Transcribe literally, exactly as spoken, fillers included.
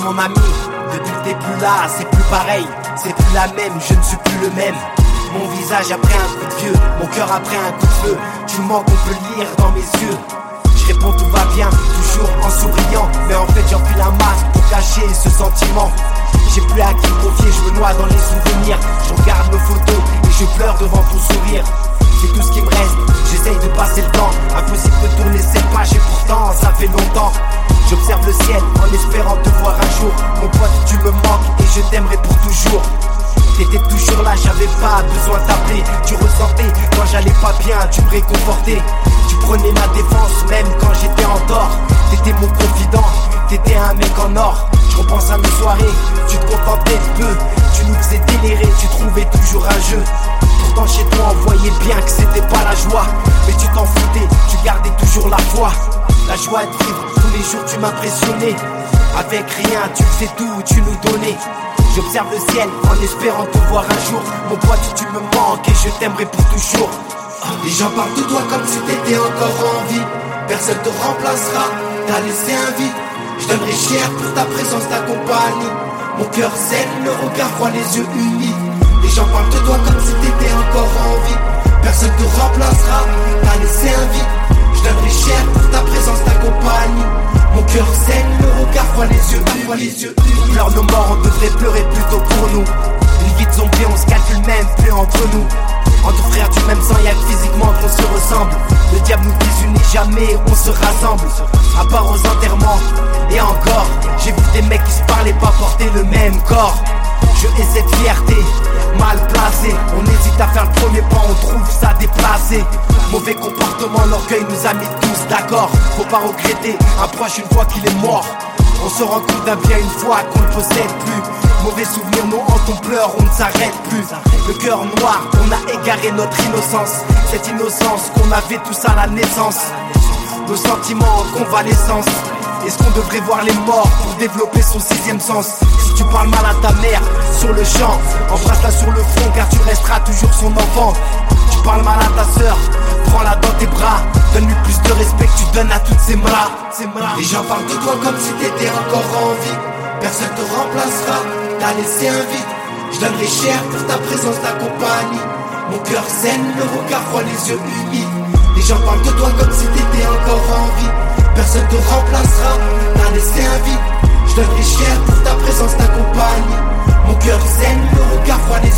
mon ami, depuis que t'es plus là, c'est plus pareil, c'est plus la même, je ne suis plus le même. Mon visage après un coup de vieux, mon cœur après un coup de feu. Tu mens qu'on peut le lire dans mes yeux. Je réponds tout va bien, toujours en souriant, mais en fait j'enfile un masque pour cacher ce sentiment. J'ai plus à qui me confier, je me noie dans les souvenirs. Je regarde nos photos et je pleure devant ton sourire. C'est tout ce qui me reste, j'essaye de passer le temps. Impossible de tourner cette page et pourtant ça fait longtemps. J'observe le ciel en espérant te voir un jour. Mon pote, tu me manques et je t'aimerai pour toujours. T'étais toujours là, j'avais pas besoin de t'appeler. Tu ressentais quand j'allais pas bien, tu me réconfortais. Tu prenais ma défense même quand j'étais en tort. T'étais mon confident, t'étais un mec en or. Je repense à nos soirées, tu te contentais de peu. Tu nous faisais délirer, tu trouvais toujours un jeu. Pourtant chez toi on voyait bien que c'était pas la joie. Mais tu t'en foutais, tu gardais toujours la foi. La joie de vivre, tous les jours tu m'impressionnais. Avec rien, tu faisais tout, tu nous donnais. J'observe le ciel en espérant te voir un jour. Mon pote, tu me manques et je t'aimerai pour toujours. Les gens parlent de toi comme si t'étais encore en vie. Personne te remplacera, t'as laissé un vide. Je donnerai cher pour ta présence, ta compagnie. Mon cœur saigne, le regard froid, les yeux humides. Les gens parlent de toi comme si t'étais encore en vie. Personne te remplacera, t'as laissé un vide. Je donnerai cher pour ta présence, ta compagnie. Mon cœur saigne, le regard froid, les yeux humides, les yeux humides. On pleure nos morts, on devrait pleurer plutôt pour nous. Une vie de zombie, on se calcule même plus entre nous. Entre frères du même sang, y'a que physiquement qu'on se ressemble. Le diable nous désunit, jamais on se rassemble. À part aux enterrements, et encore, j'ai vu des mecs qui se parlaient pas porter le même corps. Je hais cette fierté, mal placée. On hésite à faire le premier pas, on trouve ça déplacé. Mauvais comportement, l'orgueil nous a mis tous d'accord. Faut pas regretter un proche une fois qu'il est mort. On se rend compte d'un bien une fois qu'on ne possède plus. Mauvais souvenirs nous hantent, on pleure, on ne s'arrête plus. Le cœur noir, on a égaré notre innocence. Cette innocence qu'on avait tous à la naissance. Nos sentiments en convalescence. Est-ce qu'on devrait voir les morts pour développer son sixième sens? Si tu parles mal à ta mère sur le champ, embrasse-la sur le front car tu resteras toujours son enfant. Tu parles mal à ta sœur, prends-la dans tes bras. Donne-lui plus de respect que tu donnes à toutes ces bras. Les gens parlent de toi comme si t'étais encore en vie. Personne te remplacera, t'as laissé un vide. Je donnerai cher pour ta présence, ta compagnie. Mon cœur saigne, le regard froid, les yeux humides. Les gens parlent de toi comme si t'étais encore en vie. Personne te remplacera, t'as laissé un vide. Je donnerai cher pour ta présence, ta compagnie. Mon cœur saigne, le regard froid, les